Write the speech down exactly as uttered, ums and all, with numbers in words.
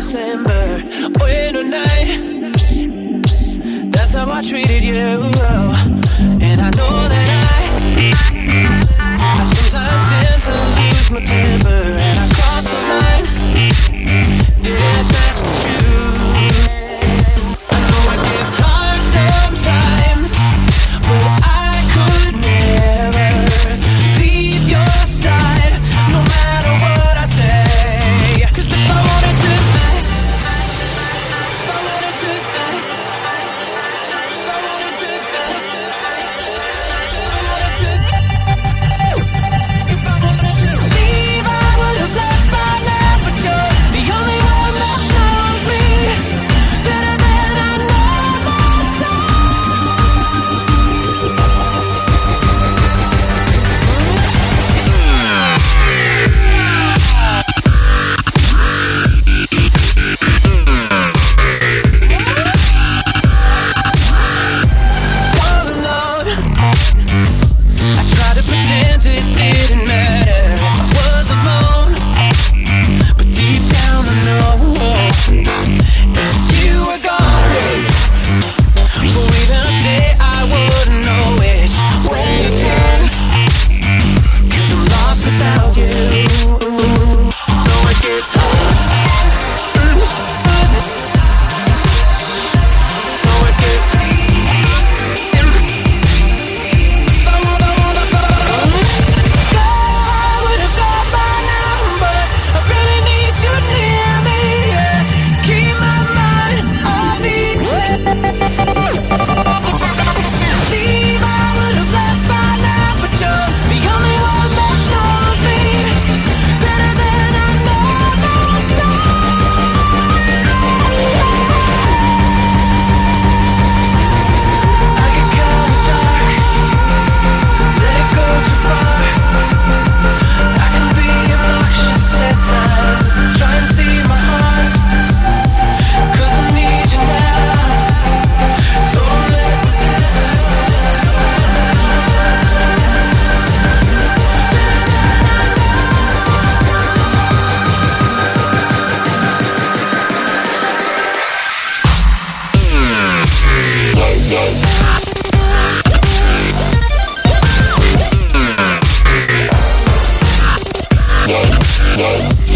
December. Winter night, that's how I treated you. And I know that I, I sometimes tend to lose my temper, and I cross the line. Yeah, that's the truth. I know it gets hard sometimes, but I could never leave your side, no matter what I say. 'Cause if I wanted to, if I wanted to, if I wanted to, if I wanted to leave, I would have left by now. But you're the only one that knows me better than I know all alone. I tried to pretend it didn't matter if I was alone, but deep down I know if you were gone for even a day, I wouldn't know which way to turn. 'Cause I'm lost without you. Know it gets hard. Know it gets hard. Yeah.